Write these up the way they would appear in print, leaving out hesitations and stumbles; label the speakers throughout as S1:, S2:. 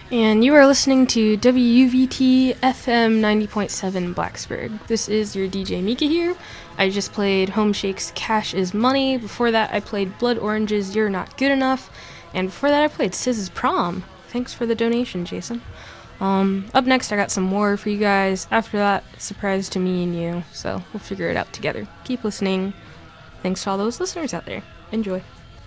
S1: And you are listening to WUVT FM 90.7 Blacksburg. This is your DJ Mika here. I just played Home Shake's Cash is Money. Before that, I played Blood Orange's You're Not Good Enough. And before that, I played SZA's Prom. Thanks for the donation, Jason. Up next, I got some more for you guys. After that, surprise to me and you. So we'll figure it out together. Keep listening. Thanks to all those listeners out there. Enjoy.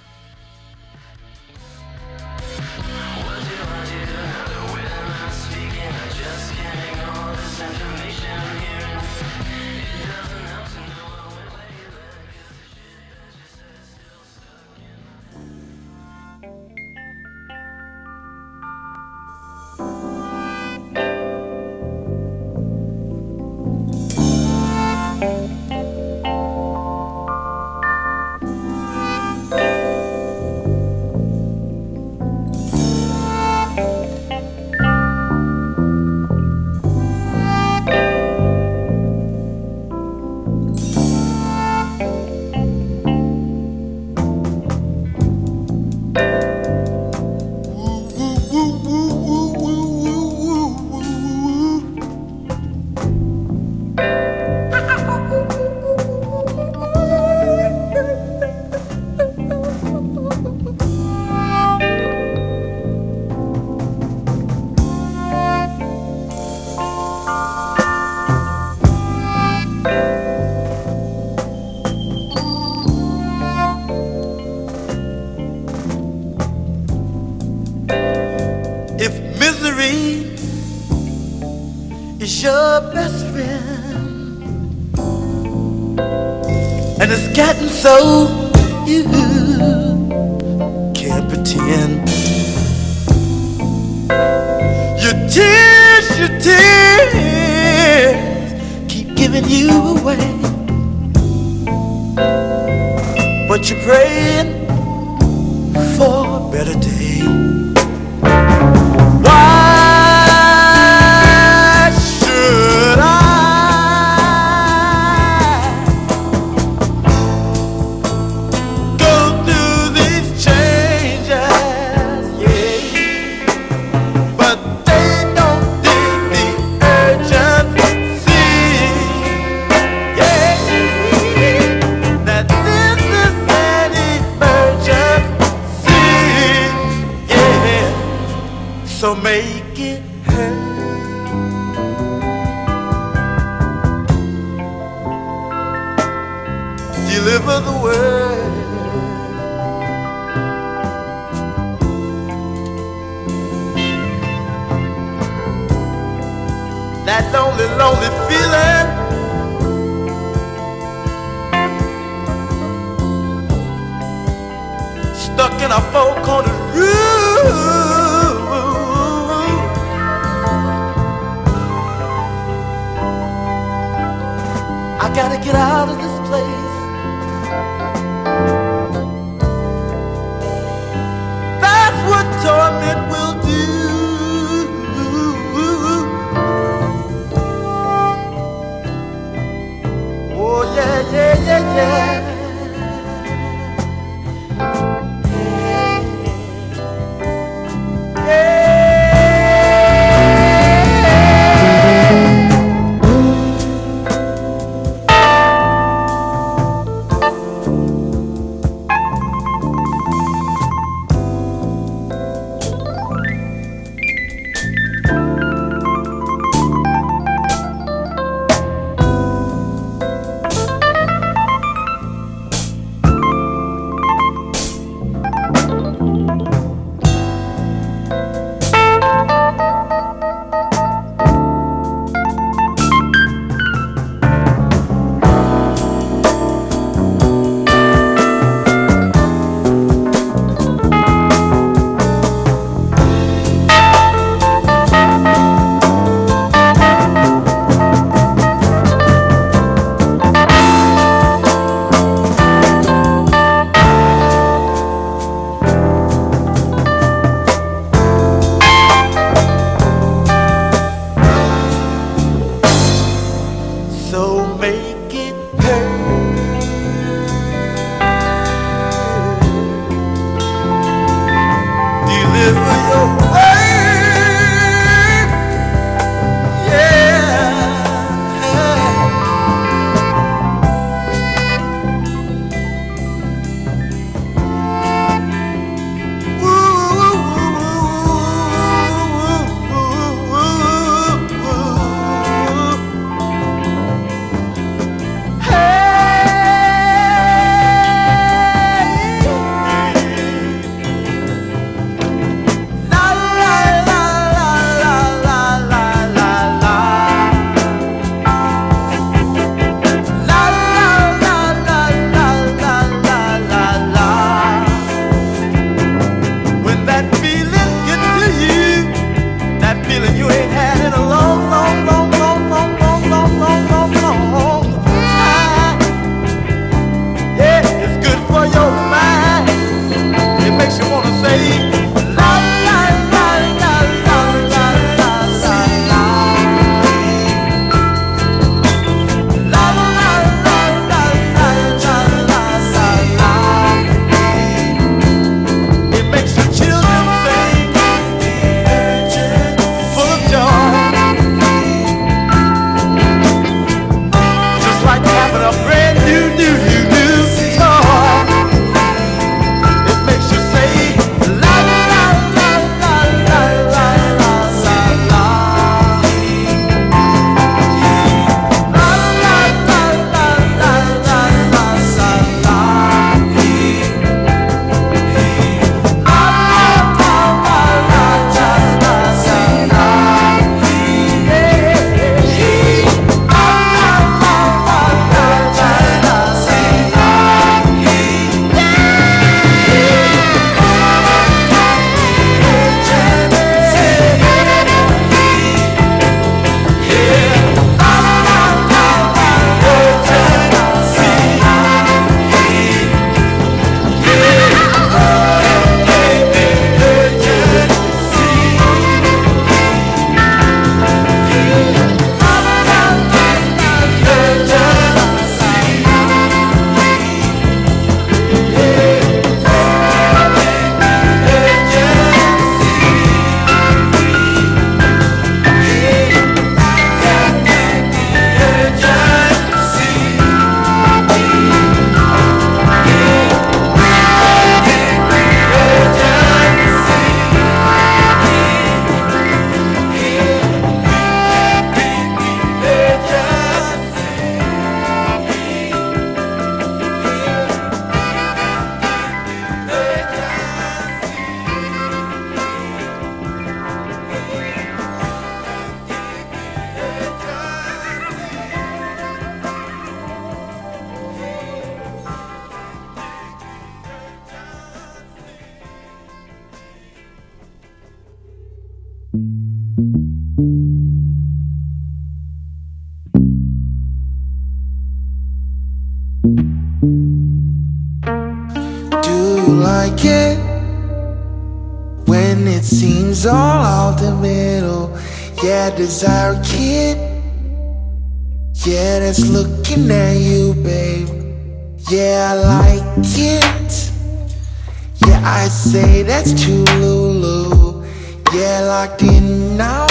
S2: So you can't pretend your tears keep giving you away, but you're praying for a better day. Why should I so make it hurt? Deliver the word. That lonely, lonely feeling stuck in a four-cornered room. I gotta get out of this place. That's what torment will do. Oh yeah, yeah, yeah, yeah. Do you like it when it seems all out the middle? Yeah, desire kid. Yeah, that's looking at you, babe. Yeah, I like it. Yeah, I say that's too Lulu. Yeah, locked in now.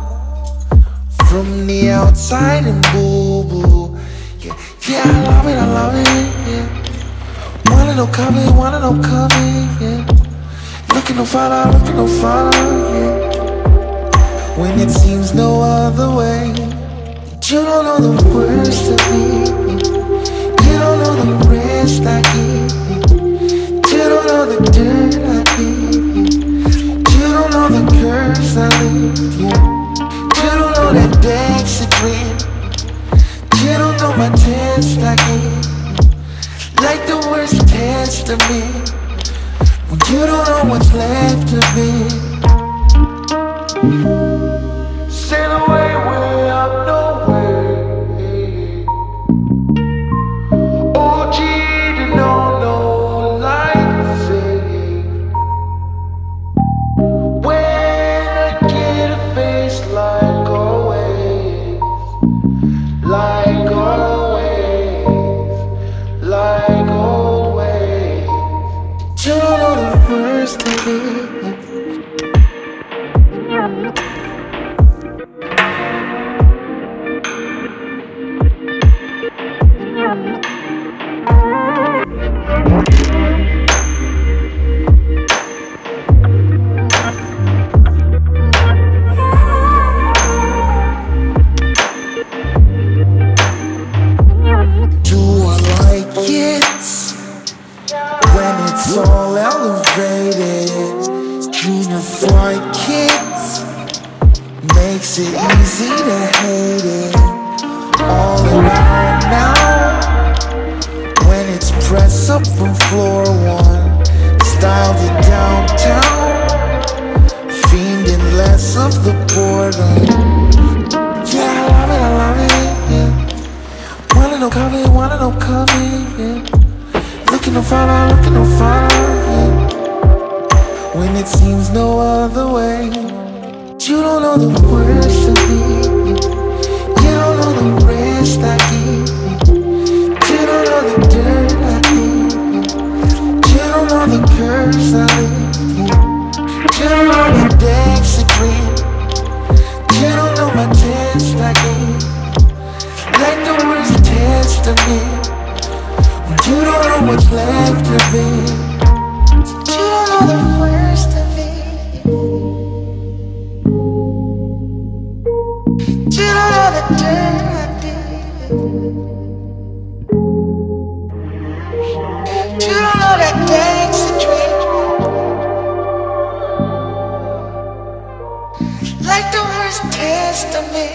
S2: From the outside and boo-boo. Yeah, yeah, I love it, yeah. Wanna know cover, yeah. Looking no father, yeah. When it seems no other way. You don't know the worst of me. You don't know the rest I give. You don't know the dirt I did. You don't know the curse I lived. You don't know that Dexter grin. You don't know my test I gave. Like the worst testament. When you don't know what's left of it. Sail away way up nowhere. OG to know no life saved. When I get a face like always, like always, like always. You don't know the worst of it. Do I like it when it's all elevated? Junior flight kids makes it easy to hate it. All around now when it's press up from floor one, styled it downtown, fiending less of the boredom. Yeah, I love it, yeah. Wanna know cover, yeah. Looking no father, yeah. When it seems no other way. You don't know the worst of me. You don't know the rest I give. You don't know the dirt I did. You don't know the curse I lived. You don't know the Dexter grin. You don't know my test I gave. Like the worst testament. When you don't know what's left of it. You don't know the worst of it. You don't know the dirt I did. You don't know that Dexter dream. Like the worst testament.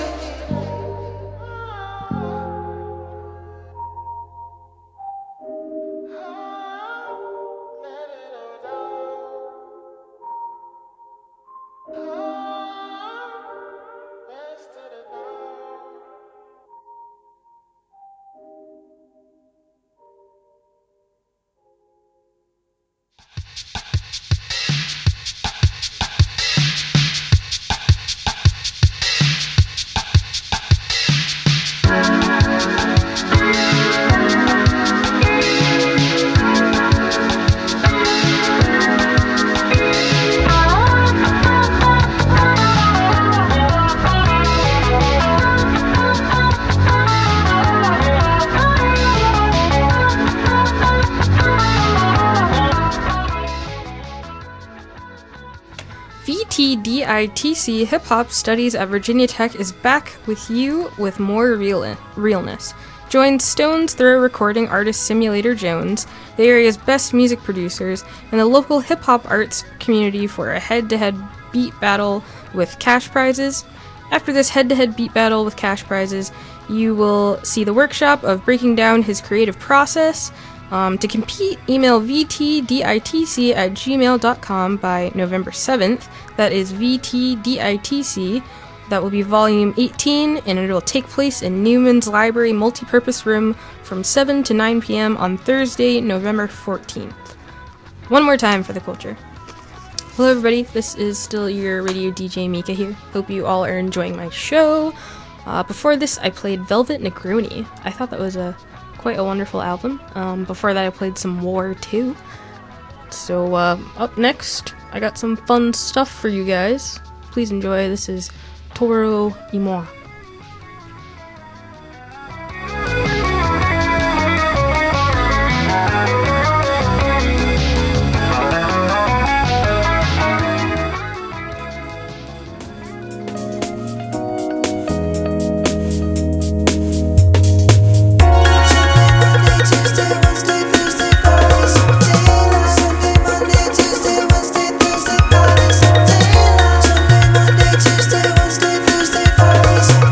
S1: VTDITC Hip Hop Studies at Virginia Tech is back with you with more realness. Join Stone's Throw recording artist Simulator Jones, the area's best music producers, and the local hip hop arts community for a head-to-head beat battle with cash prizes. After this head-to-head beat battle with cash prizes, you will see the workshop of breaking down his creative process, To compete, email vtditc@gmail.com by November 7th. That is vtditc. That will be volume 18, and it will take place in Newman's Library Multipurpose Room from 7 to 9 p.m. on Thursday, November 14th. One more time for the culture. Hello everybody, this is still your radio DJ Mika here. Hope you all are enjoying my show. Before this, I played Velvet Negroni. I thought that was quite a wonderful album. Before that, I played some War 2. So up next, I got some fun stuff for you guys. Please enjoy. This is Toro y Moi.
S2: Tuesday, Wednesday, Thursday, Fridays.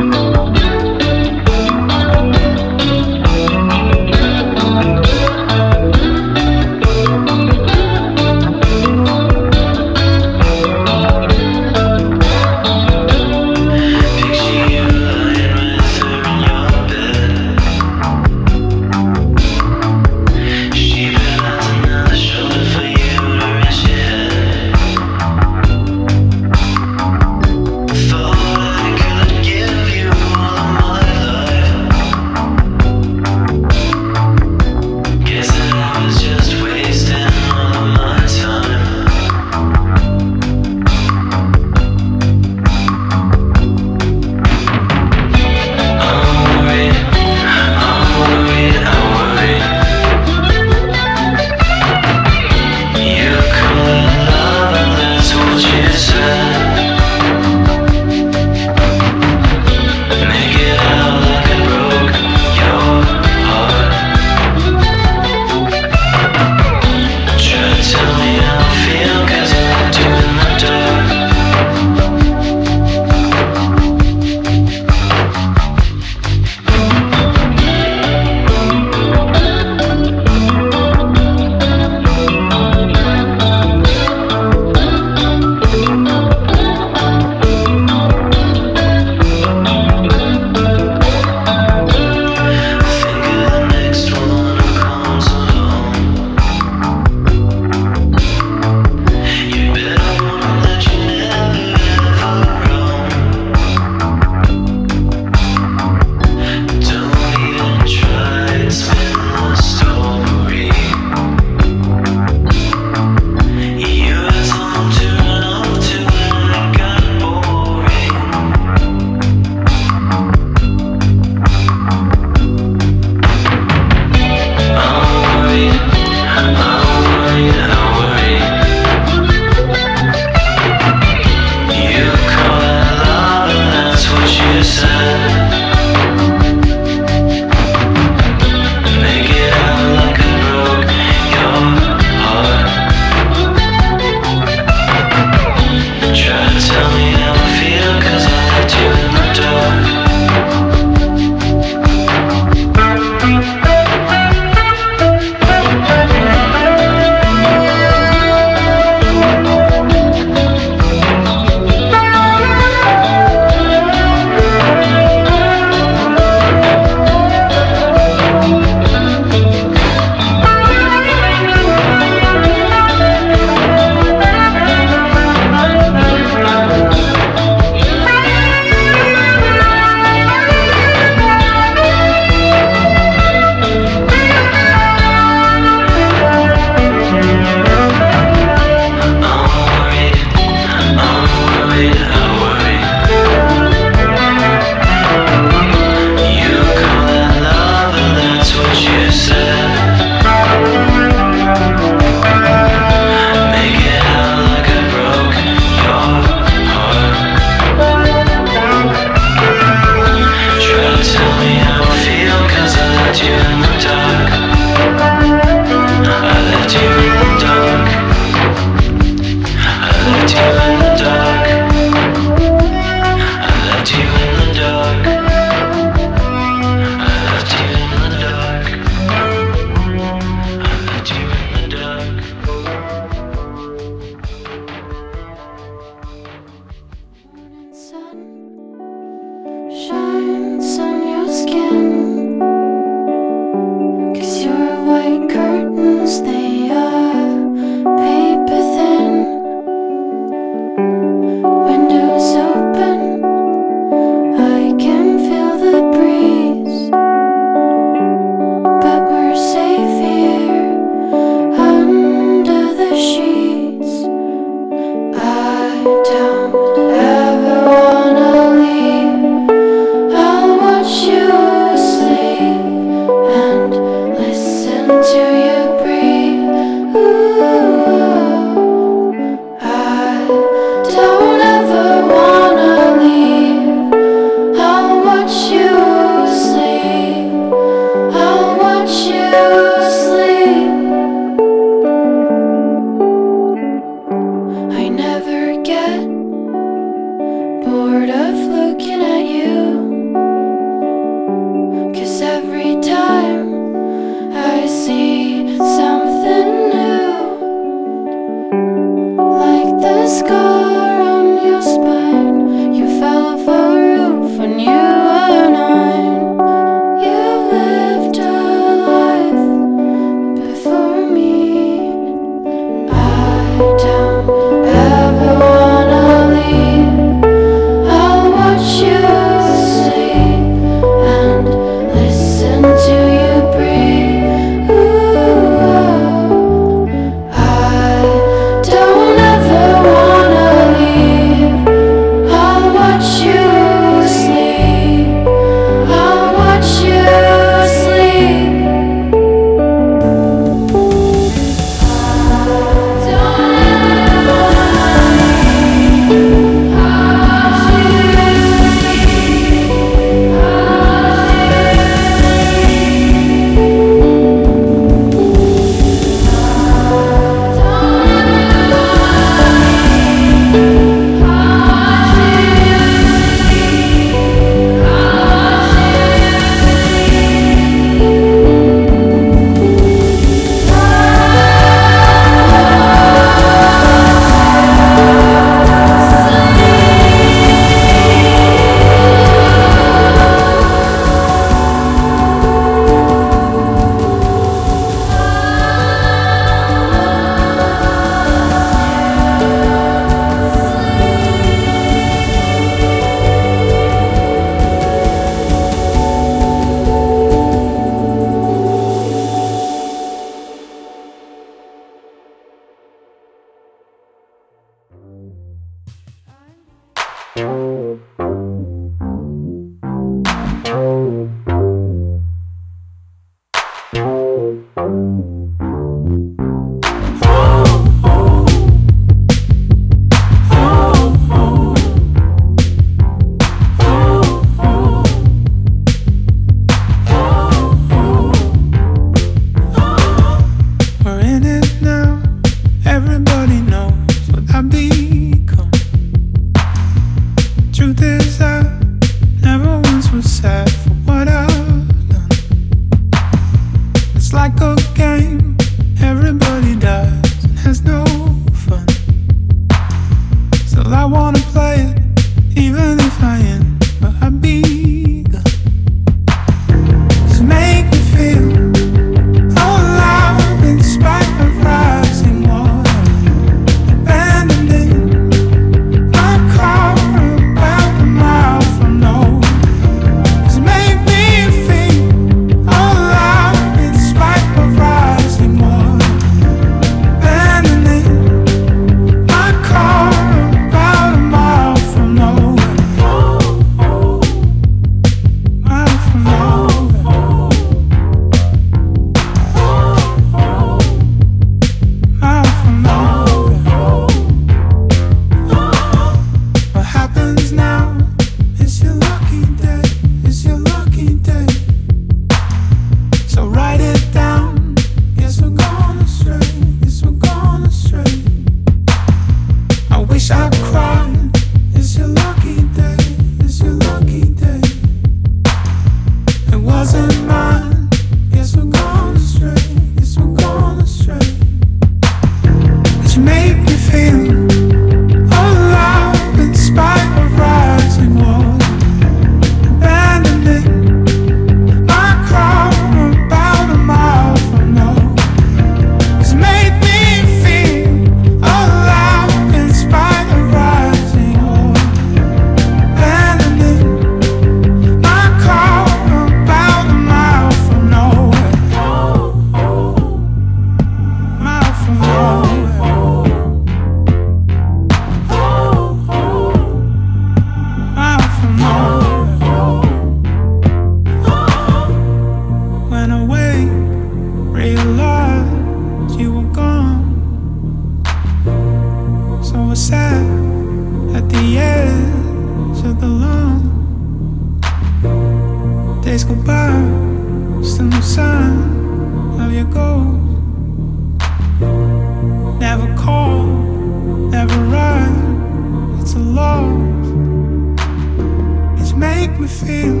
S2: me feel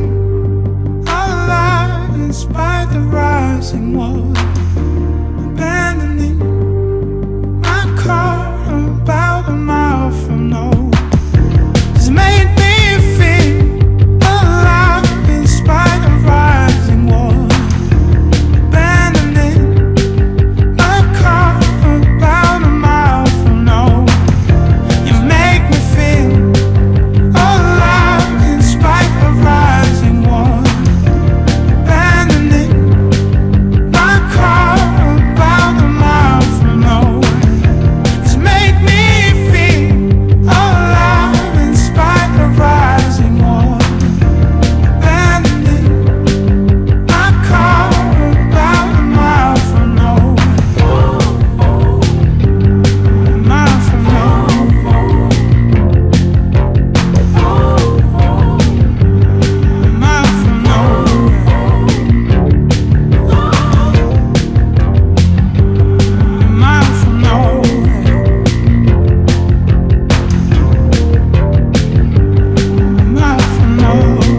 S2: alive in spite of rising water. Abandoning my car about a mile from nowhere has made me feel alive in spite of rising water. Abandoning my car about a mile from nowhere. You make me feel alive in spite of rising water. Abandoning my car about a mile from nowhere has made me feel alive in spite of rising water. Abandoning my car about a mile from nowhere. A mile from nowhere. A mile from nowhere. A mile from nowhere. A mile from nowhere.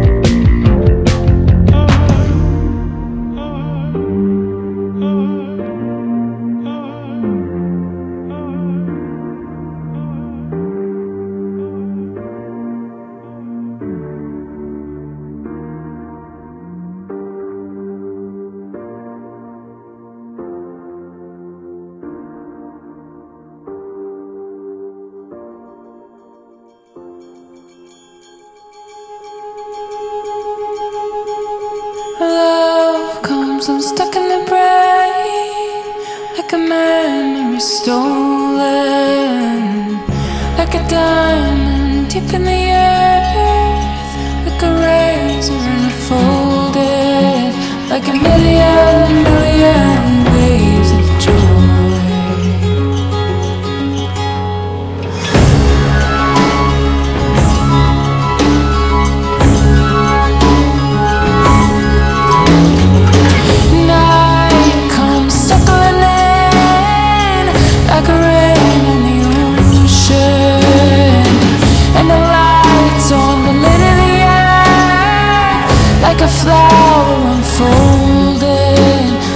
S3: Love comes unstuck in the brain, like a memory stolen, like a diamond deep in the earth, like a razor unfolded, like a million waves of joy. Night comes circling in, like a rain in the ocean, and the lights on the lid of the earth, like a flower unfolding,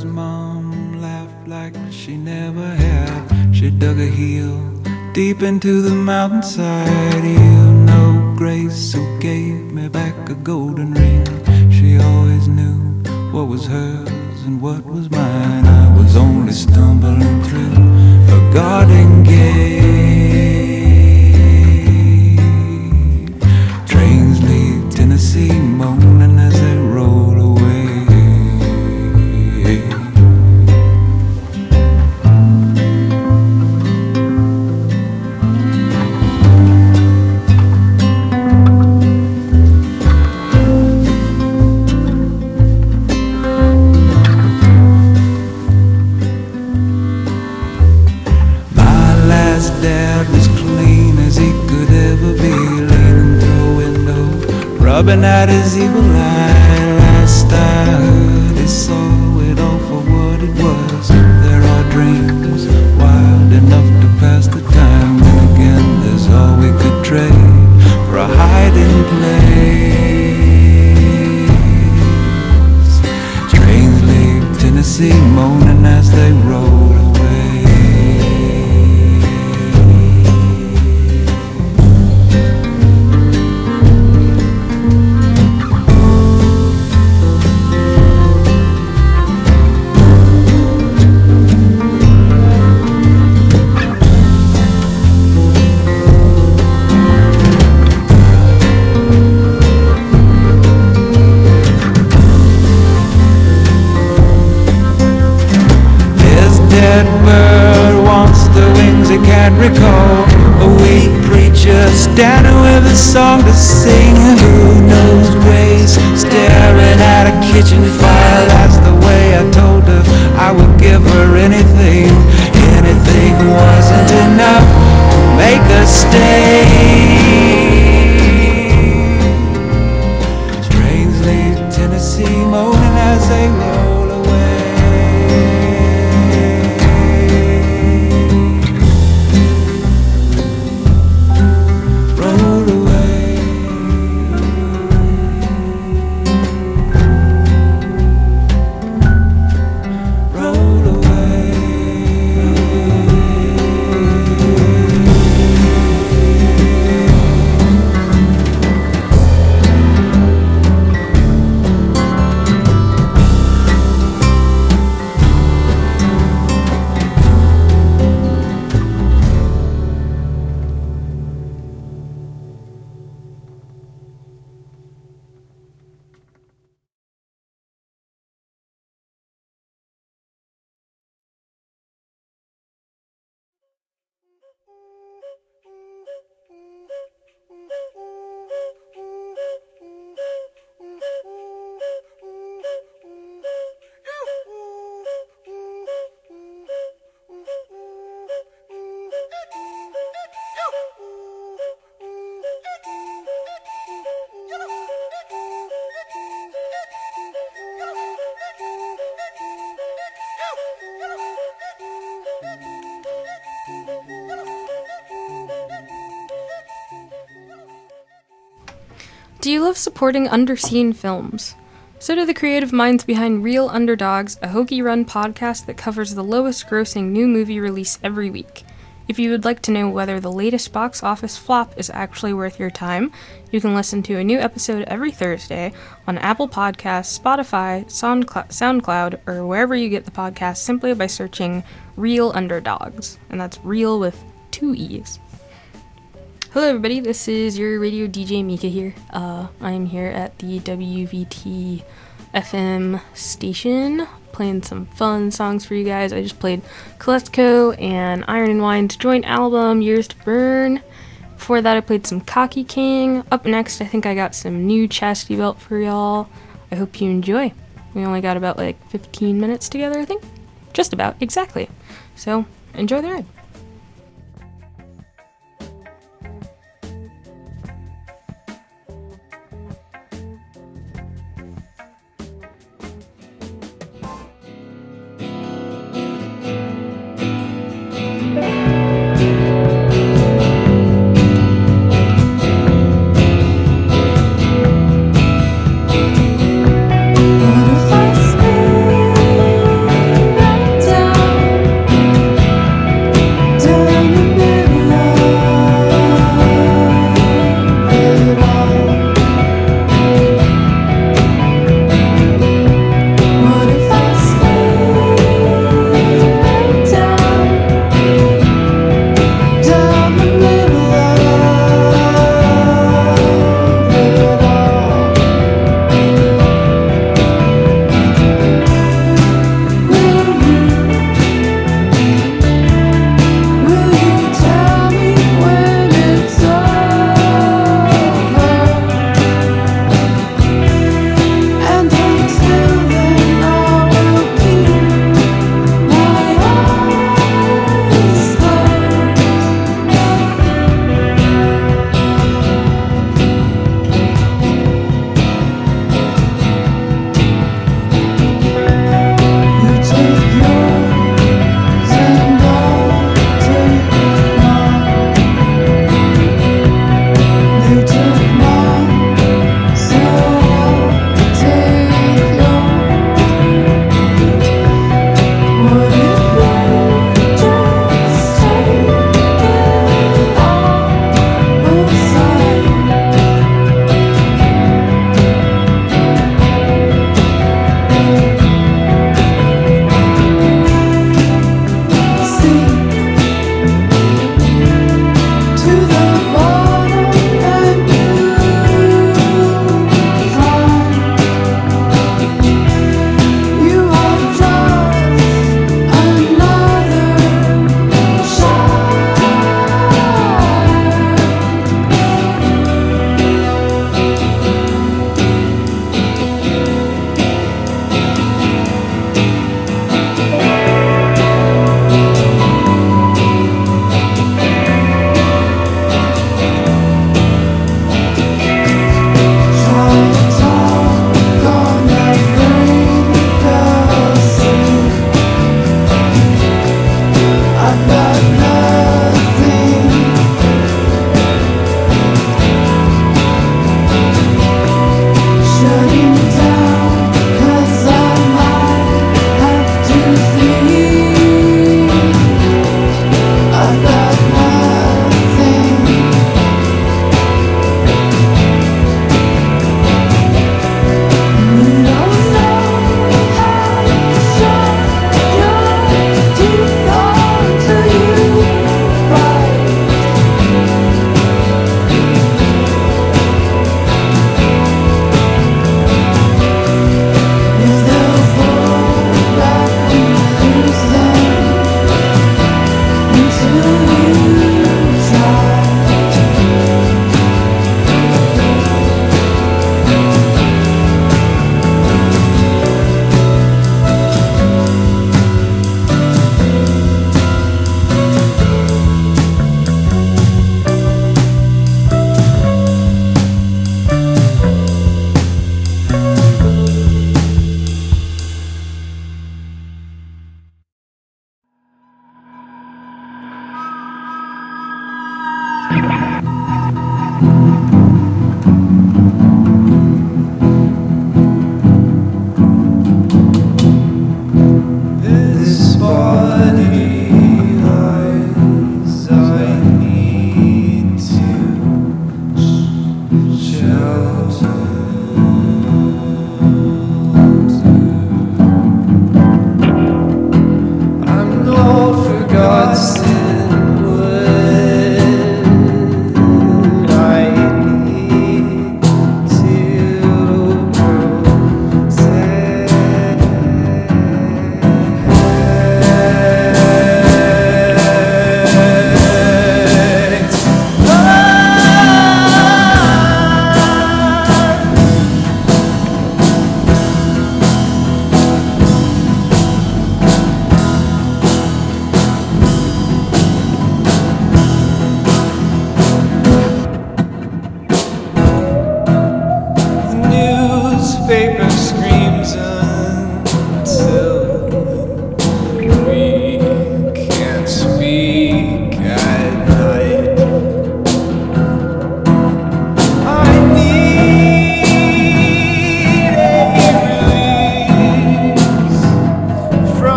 S4: His mom laughed like she never had. She dug a heel deep into the mountainside. You know Grace who gave me back a golden ring. She always knew what was hers and what was mine. I was only stumbling through a garden gate. Trains leave Tennessee moaning as they roll away. Dad was clean as he could ever be, leaning through a window, rubbing at his evil eye. Last I heard, he saw it all for what it was. There are dreams wild enough to pass the time, and again there's all we could trade for a hiding place. Trains leave Tennessee moaning as they roll away. Can't recall a weak preacher standing with a song to sing. Who knows Grace staring at a kitchen fire? That's the way I told her I would give her anything. Anything wasn't enough to make her stay. Trains leave Tennessee moaning as they roll away.
S1: Do you love supporting underseen films? So do the creative minds behind Real Underdogs, a Hokie Run podcast that covers the lowest grossing new movie release every week. If you would like to know whether the latest box office flop is actually worth your time, you can listen to a new episode every Thursday on Apple Podcasts, Spotify, SoundCloud, or wherever you get the podcast simply by searching Real Underdogs. And that's real with 2 E's. Hello everybody, this is your radio DJ Mika here. I'm here at the WVT FM station, playing some fun songs for you guys. I just played Kolesko and Iron and Wine's joint album, Years to Burn. Before that I played some Cocky King. Up next I think I got some new Chastity Belt for y'all. I hope you enjoy. We only got about 15 minutes together, I think. Just about, exactly. So, enjoy the ride.
S3: What if I spend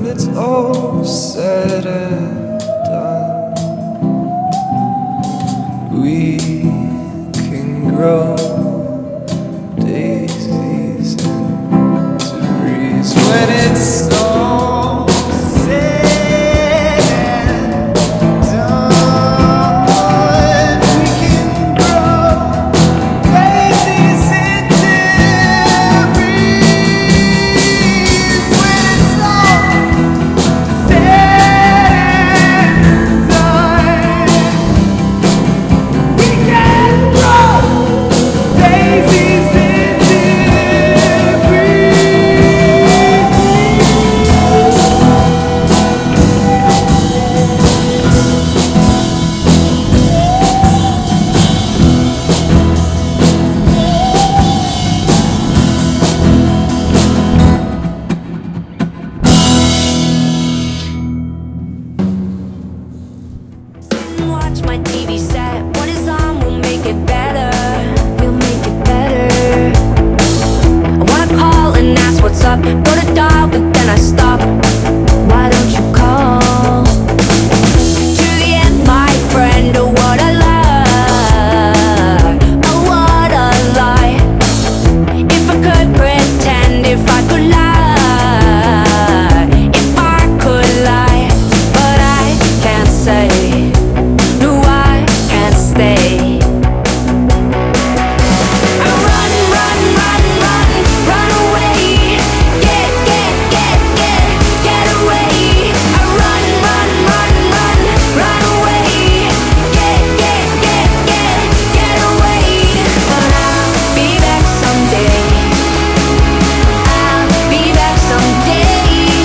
S4: it's all said and done, we can grow daisies into trees when it's all said and done. We can grow daisies into trees when it's all said and done. We can grow daisies into
S3: Watch my TV set. What is on? We'll make it better. We'll make it better. I wanna call and ask what's up. Go to dial, but then I stop. Why don't you call? To the end, my friend. Oh, what a lie. Oh, what a lie. If I could pretend, if I could lie, if I could lie, but I can't say. No, I can't stay. I run, run, run, run, run away. Get, get, get, get, get away. I run, run, run, run, run away. Get, get, get, get, get away. But I'll be back someday. I'll be back someday.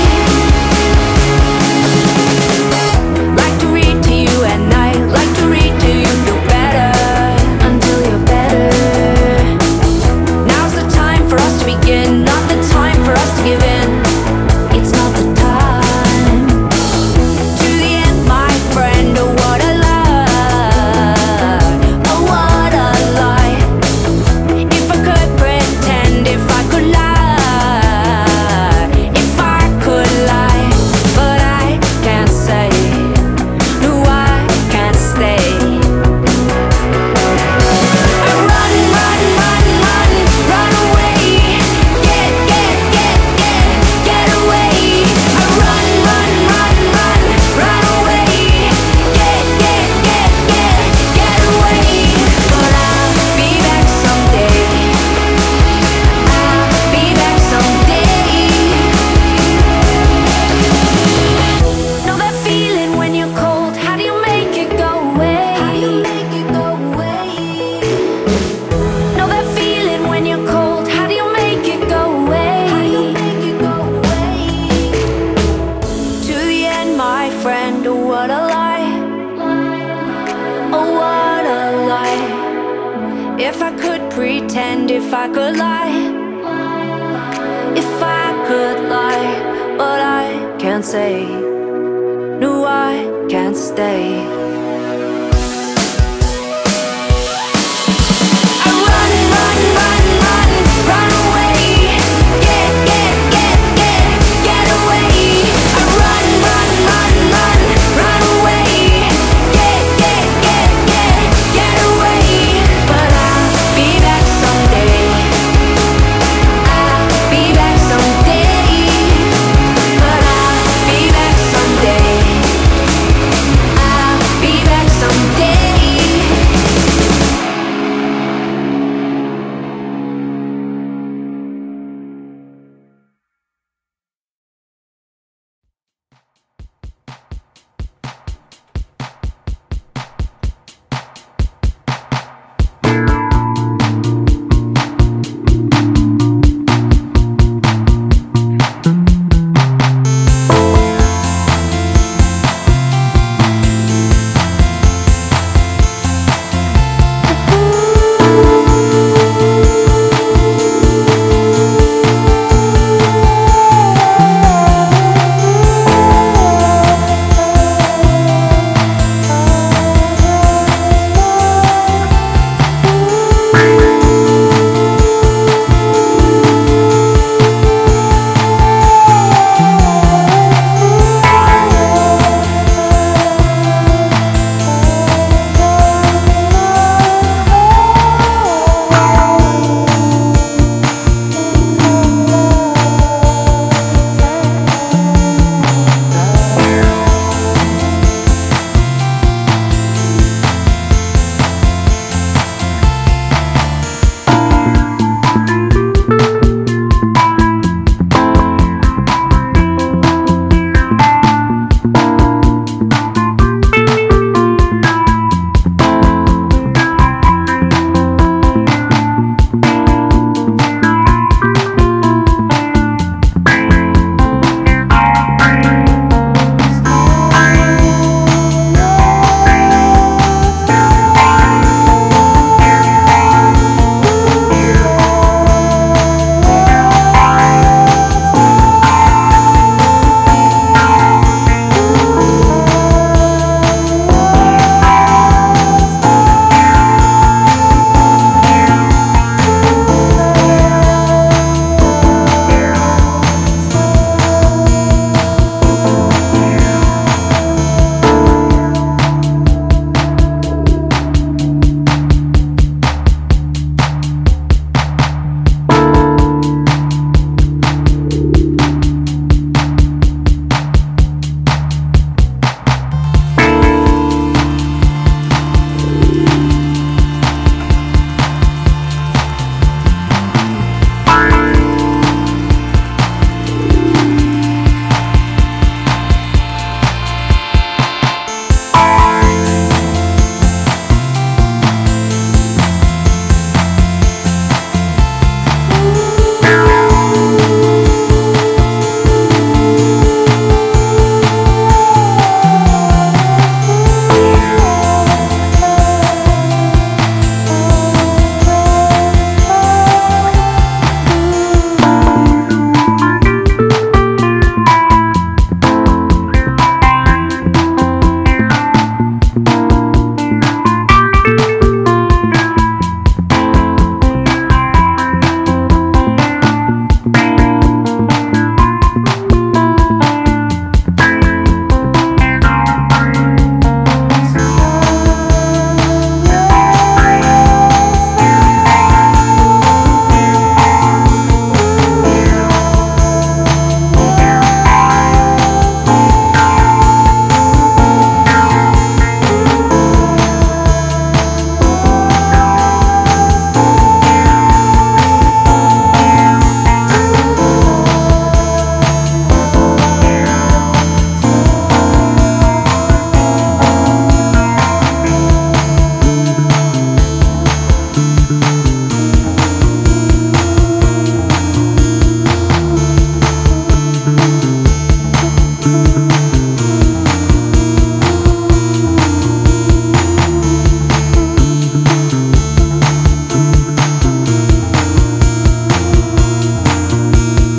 S3: Like to read to you at night, like to read till you feel better, until you're better. Now's the time for us to begin, not the time for us to give in. It's not the time. To the end, my friend. Oh, what a lie. Oh, what a lie. If I could pretend, if I could lie, if I could lie, but I can't say. No, I can't stay. I run, run, run, run, run away. Get, get, get, get, get away. I run, run, run, run, run away. Get, get, get, get, get away. But I'll be back someday. I'll be back someday. Know that feeling when you're cold? How do you make it go away? How do you make it go away? Know that feeling when you're cold? How do you make it go away? How do you make it go away? To the end, my friend. Oh, what a lie. Oh, what a lie. If I could pretend, if I could lie, if I could lie, but I can't say. No, I can't stay.